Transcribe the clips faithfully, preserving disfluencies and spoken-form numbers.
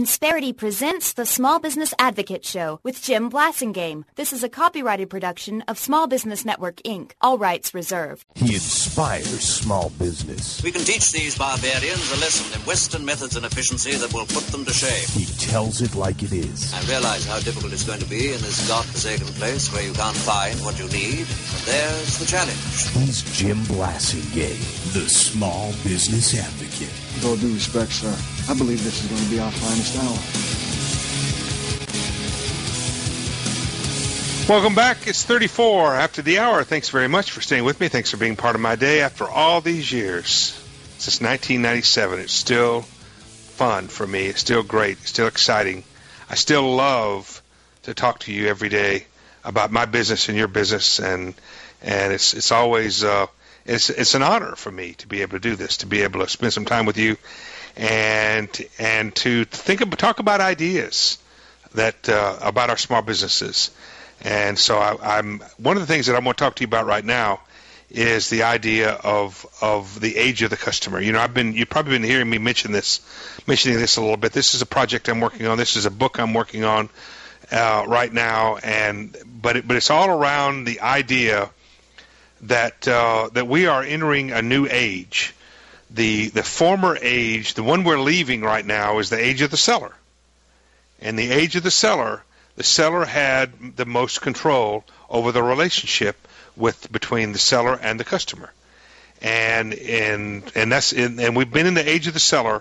Insperity presents the Small Business Advocate Show with Jim Blasingame. This is a copyrighted production of Small Business Network, Incorporated. All rights reserved. He inspires small business. We can teach these barbarians a lesson in Western methods and efficiency that will put them to shame. He tells it like it is. I realize how difficult it's going to be in this godforsaken place where you can't find what you need. But there's the challenge. He's Jim Blasingame, the Small Business Advocate. With all due respect, sir, I believe this is going to be our finest hour. Welcome back. It's thirty-four after the hour. Thanks very much for staying with me. Thanks for being part of my day after all these years. Since nineteen ninety-seven, it's still fun for me. It's still great. It's still exciting. I still love to talk to you every day about my business and your business, and and it's it's always uh, it's it's an honor for me to be able to do this, to be able to spend some time with you, and and to think about, talk about ideas that uh, about our small businesses. And so I, I'm one of the things that I want to talk to you about right now is the idea of of the age of the customer. You know, I've been you've probably been hearing me mention this, mentioning this a little bit. This is a project I'm working on. This is a book I'm working on uh, right now, and but it, but it's all around the idea that uh, that we are entering a new age. The the former age, the one we're leaving right now, is the age of the seller, and the age of the seller. The seller had the most control over the relationship with between the seller and the customer, and and and that's in, and we've been in the age of the seller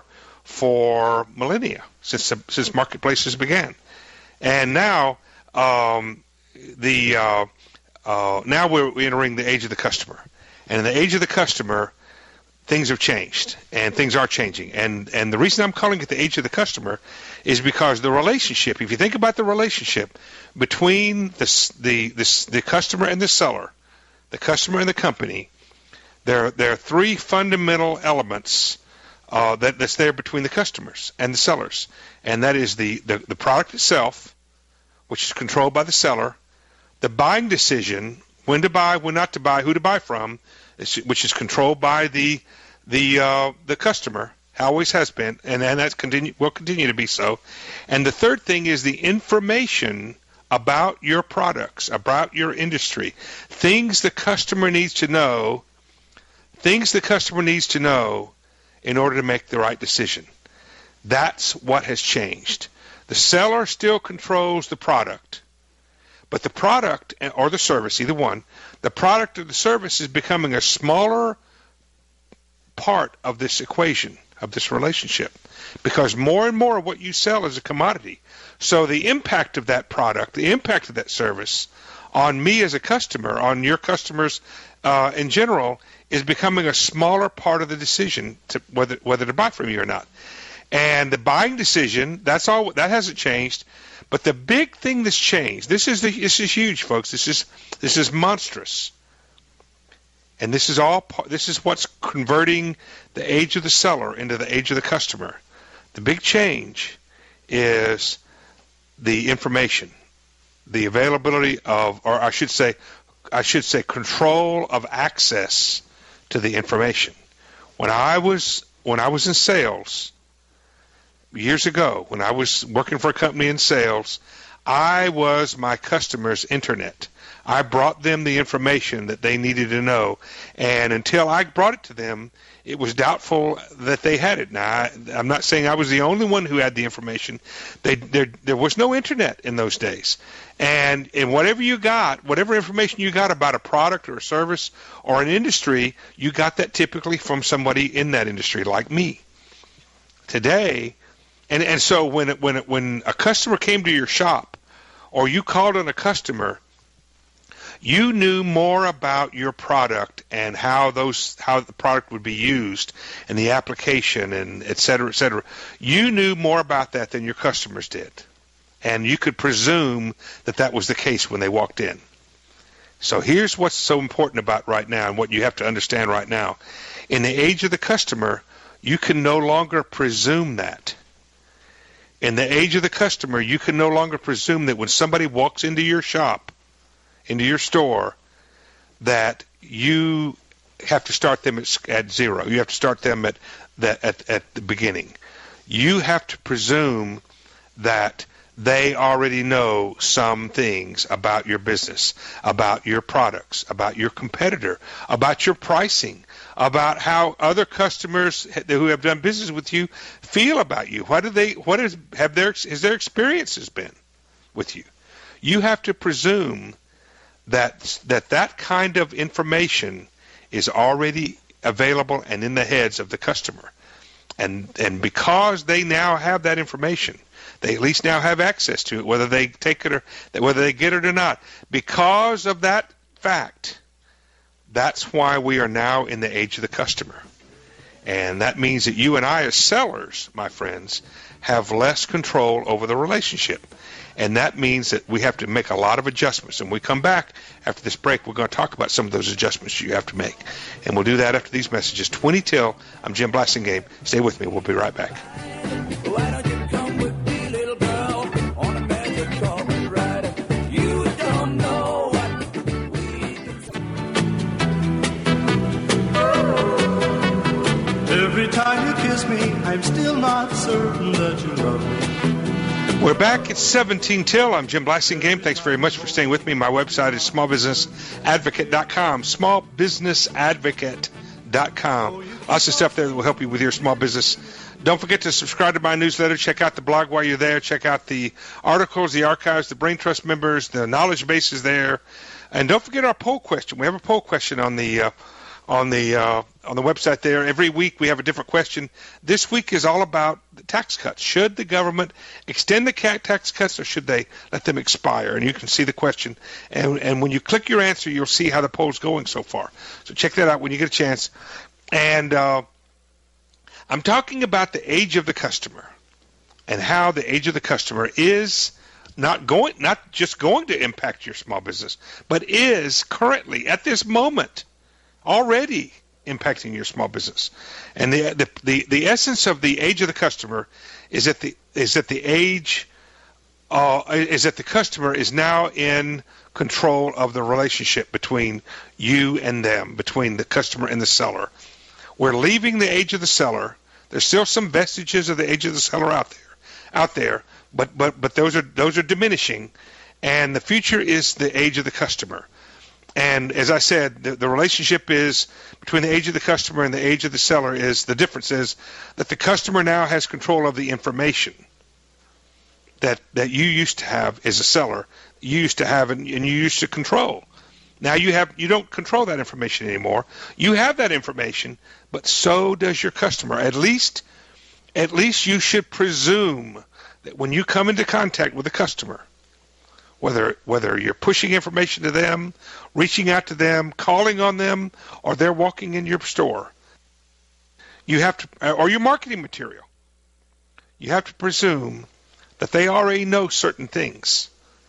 for millennia since since marketplaces began, and now um, the uh, uh, now we're entering the age of the customer, and in the age of the customer, things have changed, and things are changing. And and the reason I'm calling it the age of the customer is because the relationship, if you think about the relationship between the the the, the customer and the seller, the customer and the company, there, there are three fundamental elements uh, that, that's there between the customers and the sellers. And that is the, the, the product itself, which is controlled by the seller, the buying decision, when to buy, when not to buy, who to buy from, which is controlled by the the uh, the customer, always has been, and, and that continue, will continue to be so. And the third thing is the information about your products, about your industry, things the customer needs to know, things the customer needs to know in order to make the right decision. That's what has changed. The seller still controls the product, but the product or the service, either one, the product or the service is becoming a smaller part of this equation, of this relationship, because more and more of what you sell is a commodity. So the impact of that product, the impact of that service on me as a customer, on your customers uh, in general, is becoming a smaller part of the decision to whether whether to buy from you or not. And the buying decision, that's all. That hasn't changed. But the big thing that's changed, this is the, this is huge, folks. This is this is monstrous. And this is all. This is what's converting the age of the seller into the age of the customer. The big change is the information, the availability of, or I should say, I should say, control of access to the information. When I was when I was in sales years ago, when I was working for a company in sales, I was my customer's internet. I brought them the information that they needed to know, and until I brought it to them, it was doubtful that they had it. Now, I, I'm not saying I was the only one who had the information. They, there, there was no internet in those days, and and whatever you got, whatever information you got about a product or a service or an industry, you got that typically from somebody in that industry, like me. Today, and and so when it, when it, when a customer came to your shop, or you called on a customer, you knew more about your product and how those how the product would be used and the application and et cetera, et cetera. You knew more about that than your customers did. And you could presume that that was the case when they walked in. So here's what's so important about right now and what you have to understand right now. In the age of the customer, you can no longer presume that. In the age of the customer, you can no longer presume that when somebody walks into your shop, into your store, that you have to start them at, at zero. You have to start them at, that, at, at the beginning. you have to presume that they already know some things about your business, about your products, about your competitor, about your pricing, about how other customers who have done business with you feel about you. What do they? What is have their has their experiences been with you? You have to presume that that that kind of information is already available and in the heads of the customer, and and because they now have that information, they at least now have access to it, whether they take it or whether they get it or not. Because of that fact, that's why we are now in the age of the customer. And that means that you and I as sellers, my friends, have less control over the relationship. And that means that we have to make a lot of adjustments. And when we come back after this break, we're going to talk about some of those adjustments you have to make. And we'll do that after these messages. twenty till, I'm Jim Blasingame. Stay with me. We'll be right back. Why don't you come with me, little girl, on a magic carpet ride? You don't know what we Every time you kiss me, I'm still not certain that you love me. We're back at seventeen till. I'm Jim Blasingame. Thanks very much for staying with me. My website is small business advocate dot com. small business advocate dot com. Lots of stuff there that will help you with your small business. Don't forget to subscribe to my newsletter. Check out the blog while you're there. Check out the articles, the archives, the Brain Trust members, the knowledge base is there. And don't forget our poll question. We have a poll question on the uh, on the uh, on the website there. Every week we have a different question. This week is all about the tax cuts. Should the government extend the tax cuts, or should they let them expire? And you can see the question. And and when you click your answer, you'll see how the poll's going so far. So check that out when you get a chance. And uh, I'm talking about the age of the customer and how the age of the customer is not going, not just going to impact your small business, but is currently at this moment already impacting your small business. And the, the the the essence of the age of the customer is that the is that the age uh, is that the customer is now in control of the relationship between you and them, between the customer and the seller. We're leaving the age of the seller. There's still some vestiges of the age of the seller out there, out there, but but but those are those are diminishing, and the future is the age of the customer. And as I said, the, the relationship is between the age of the customer and the age of the seller is the difference is that the customer now has control of the information that that you used to have as a seller, you used to have and, and you used to control. Now you have you don't control that information anymore. You have that information, but so does your customer. At least at least you should presume that when you come into contact with a customer, whether whether you're pushing information to them, reaching out to them, calling on them, or they're walking in your store, you have to, or your marketing material, you have to presume that they already know certain things,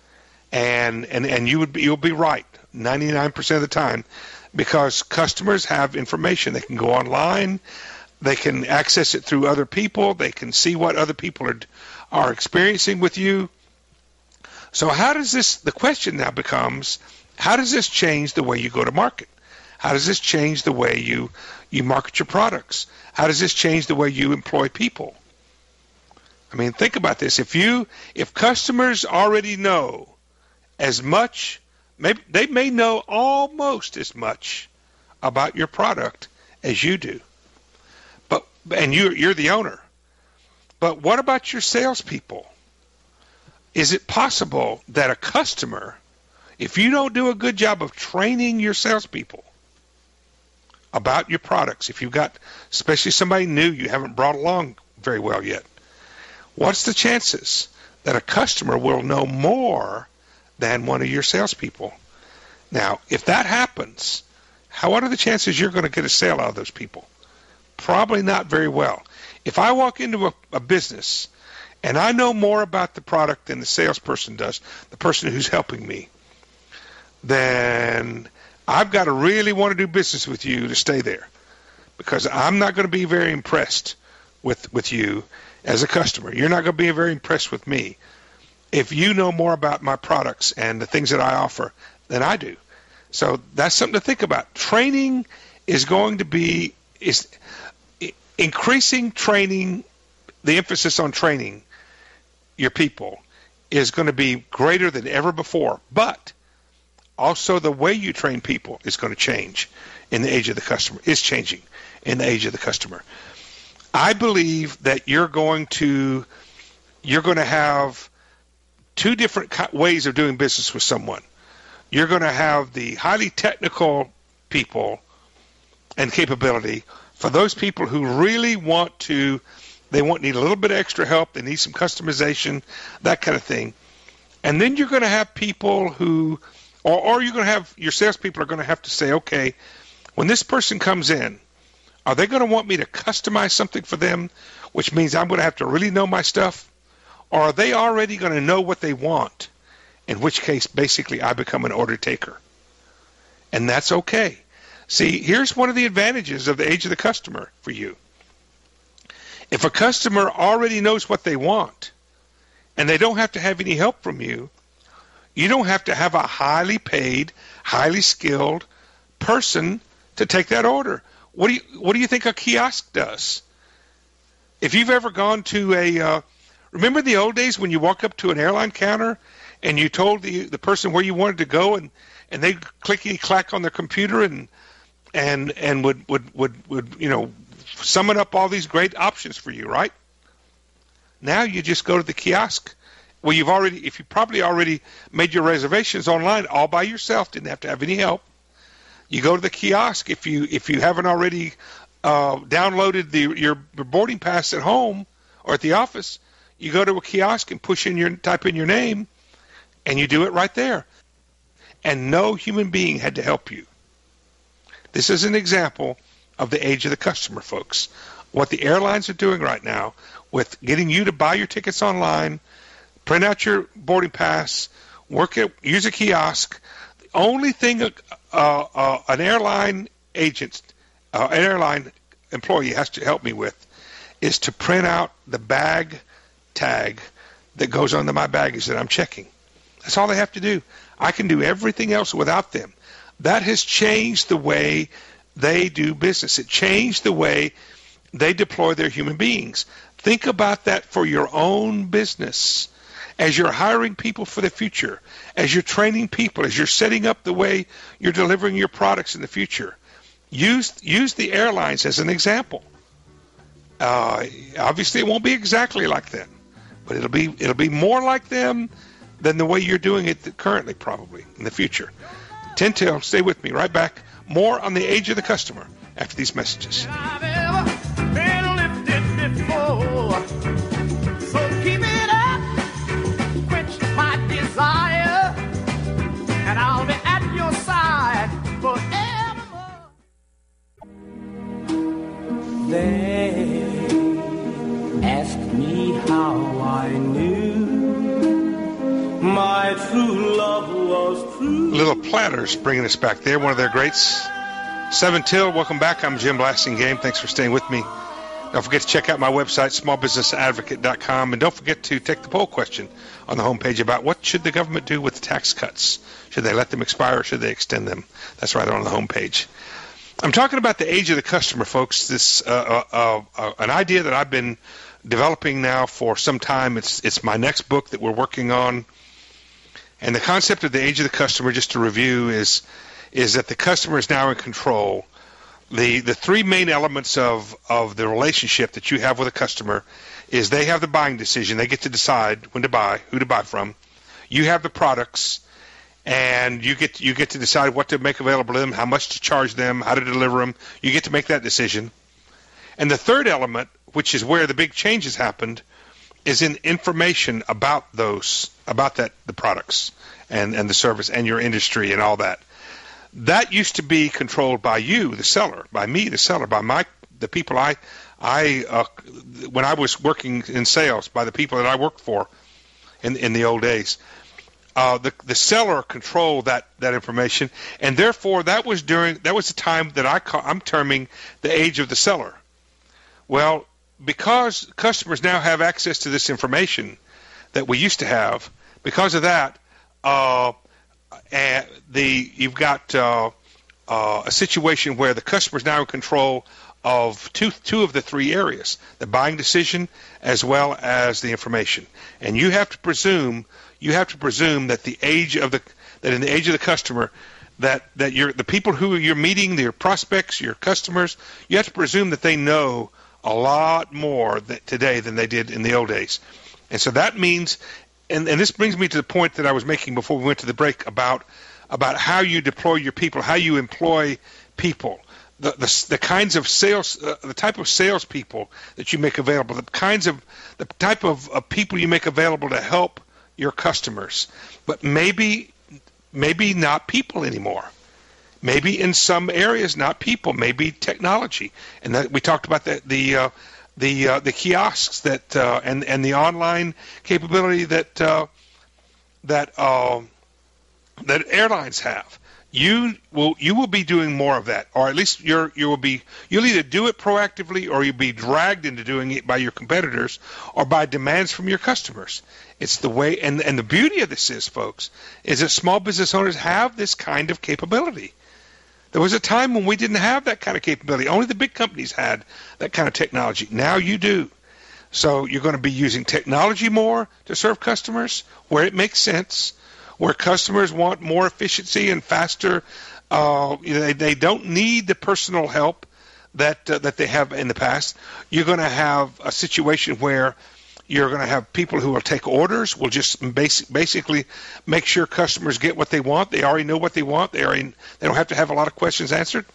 and and and you would be, you'll be right ninety-nine percent of the time, because customers have information. They can go online, they can access it through other people, they can see what other people are are experiencing with you. So how does this, the question now becomes, how does this change the way you go to market? How does this change the way you, you market your products? How does this change the way you employ people? I mean, think about this. If you, if customers already know as much, maybe they may know almost as much about your product as you do, but and you, you're the owner. But what about your salespeople? Is it possible that a customer, if you don't do a good job of training your salespeople about your products, if you've got especially somebody new you haven't brought along very well yet, what's the chances that a customer will know more than one of your salespeople? Now, if that happens, how what are the chances you're going to get a sale out of those people? Probably not very well. If I walk into a, a business and I know more about the product than the salesperson does, the person who's helping me, then I've got to really want to do business with you to stay there, because I'm not going to be very impressed with, with you as a customer. You're not going to be very impressed with me if you know more about my products and the things that I offer than I do. So that's something to think about. Training is going to be is increasing training the emphasis on training your people is going to be greater than ever before. But also the way you train people is going to change in the age of the customer, is changing in the age of the customer. I believe that you're going to you're going to have two different ways of doing business with someone. You're going to have the highly technical people and capability for those people who really want to, they want need a little bit of extra help, they need some customization, that kind of thing. And then you're going to have people who, or, or you're going to have, your salespeople are going to have to say, okay, when this person comes in, are they going to want me to customize something for them, which means I'm going to have to really know my stuff? Or are they already going to know what they want, in which case basically I become an order taker? And that's okay. See, here's one of the advantages of the age of the customer for you. If a customer already knows what they want and they don't have to have any help from you, you don't have to have a highly paid, highly skilled person to take that order. What do you what do you think a kiosk does? If you've ever gone to a uh, remember the old days when you walk up to an airline counter and you told the the person where you wanted to go, and, and they clickety clack on their computer and and and would, would, would, would you know summon up all these great options for you, right? Now you just go to the kiosk. Well, you've already if you probably already made your reservations online all by yourself, didn't have to have any help. You go to the kiosk if you if you haven't already uh, downloaded the your boarding pass at home or at the office. You go to a kiosk and push in your type in your name, and you do it right there. And no human being had to help you. This is an example of the age of the customer, folks. What the airlines are doing right now with getting you to buy your tickets online, print out your boarding pass, work at use a kiosk. The only thing uh, uh, an airline agent, uh, an airline employee has to help me with is to print out the bag tag that goes onto my baggage that I'm checking. That's all they have to do. I can do everything else without them. That has changed the way they do business. It changed the way they deploy their human beings. Think about that for your own business. As you're hiring people for the future, as you're training people, as you're setting up the way you're delivering your products in the future, use use the airlines as an example. Uh, obviously, it won't be exactly like them, but it'll be it'll be more like them than the way you're doing it currently, probably in the future. ten till, stay with me. Right back. More on the age of the customer after these messages. I've ever been lifted before. So keep it up, quench my desire, and I'll be at your side forevermore. They asked me how I knew my true love was true. Little Platters bringing us back there, one of their greats. seven till, welcome back. I'm Jim Blasingame. Thanks for staying with me. Don't forget to check out my website, small business advocate dot com, and don't forget to take the poll question on the homepage about what should the government do with the tax cuts. Should they let them expire or should they extend them? That's right on the homepage. I'm talking about the age of the customer, folks. This uh, uh, uh, an idea that I've been developing now for some time. It's it's my next book that we're working on. And the concept of the age of the customer, just to review, is is that the customer is now in control. The the three main elements of, of the relationship that you have with a customer is they have the buying decision. They get to decide when to buy, who to buy from. You have the products, and you get you get to decide what to make available to them, how much to charge them, how to deliver them. You get to make that decision. And the third element, which is where the big changes happened, is in information about those, about that, the products and, and the service and your industry and all that. That used to be controlled by you, the seller, by me, the seller, by my, the people I, I, uh, when I was working in sales, by the people that I worked for in, in the old days. Uh, the, the seller controlled that, that information, and therefore that was during, that was the time that I call, I'm terming the age of the seller. Well, because customers now have access to this information that we used to have, because of that, uh, and the you've got uh, uh, a situation where the customer is now in control of two two of the three areas, the buying decision as well as the information. And you have to presume you have to presume that the age of the that in the age of the customer, that that you're the people who you're meeting, your prospects, your customers, you have to presume that they know a lot more that today than they did in the old days. And so that means, and, and this brings me to the point that I was making before we went to the break about about how you deploy your people, how you employ people, the the, the kinds of sales, uh, the type of salespeople that you make available, the kinds of the type of, of people you make available to help your customers, but maybe maybe not people anymore. Maybe in some areas not people, maybe technology. And that we talked about the the uh, the uh, the kiosks that uh, and and the online capability that uh, that uh, that airlines have. You will you will be doing more of that, or at least you're you will be you'll either do it proactively or you'll be dragged into doing it by your competitors or by demands from your customers. It's the way, and and the beauty of this is, folks, is that small business owners have this kind of capability. There was a time when we didn't have that kind of capability. Only the big companies had that kind of technology. Now you do. So you're going to be using technology more to serve customers where it makes sense. Where customers want more efficiency and faster, uh, they, they don't need the personal help that uh, that they have in the past. You're going to have a situation where you're going to have people who will take orders, will just basic, basically make sure customers get what they want. They already know what they want. They already they don't have to have a lot of questions answered.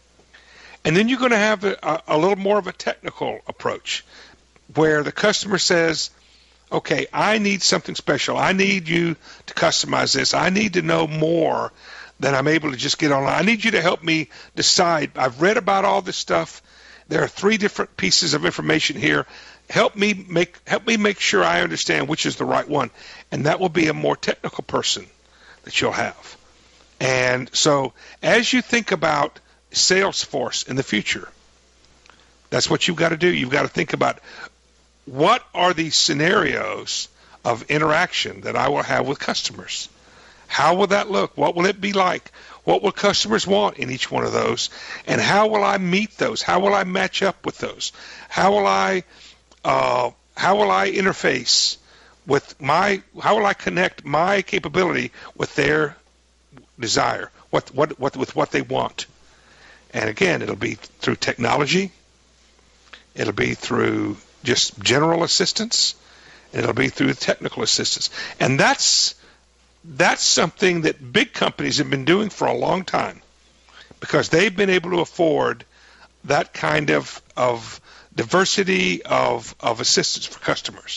And then you're going to have a, a little more of a technical approach, where the customer says, okay, I need something special. I need you to customize this. I need to know more than I'm able to just get online. I need you to help me decide. I've read about all this stuff. There are three different pieces of information here. Help me make help me make sure I understand which is the right one. And that will be a more technical person that you'll have. And so as you think about Salesforce in the future, that's what you've got to do. You've got to think about, what are the scenarios of interaction that I will have with customers? How will that look? What will it be like? What will customers want in each one of those? And how will I meet those? How will I match up with those? How will I uh, how will I interface with my? How will I connect my capability with their desire? What what what with what they want? And again, it'll be through technology. It'll be through just general assistance, and it'll be through technical assistance. And that's that's something that big companies have been doing for a long time, because they've been able to afford that kind of of diversity of, of assistance for customers.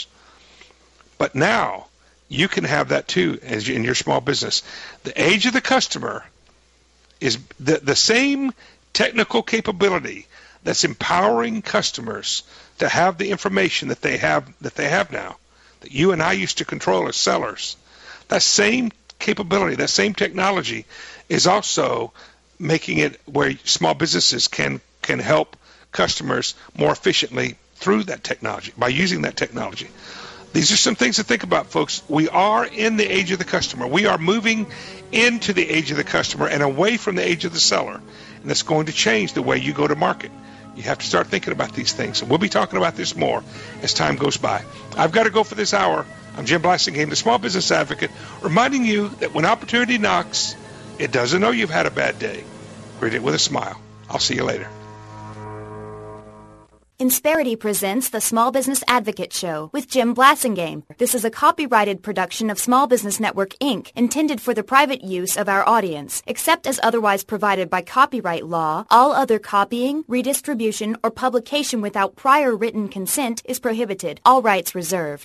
But now you can have that too as in your small business. The age of the customer is the, the same technical capability that's empowering customers to have the information that they have that they have now, that you and I used to control as sellers. That same capability, that same technology is also making it where small businesses can can help customers more efficiently through that technology, by using that technology. These are some things to think about, folks. We are in the age of the customer. We are moving into the age of the customer and away from the age of the seller. And that's going to change the way you go to market. You have to start thinking about these things. And we'll be talking about this more as time goes by. I've got to go for this hour. I'm Jim Blasingame, the Small Business Advocate, reminding you that when opportunity knocks, it doesn't know you've had a bad day. Greet it with a smile. I'll see you later. Insperity presents the Small Business Advocate Show with Jim Blasingame. This is a copyrighted production of Small Business Network, Incorporated, intended for the private use of our audience. Except as otherwise provided by copyright law, all other copying, redistribution, or publication without prior written consent is prohibited. All rights reserved.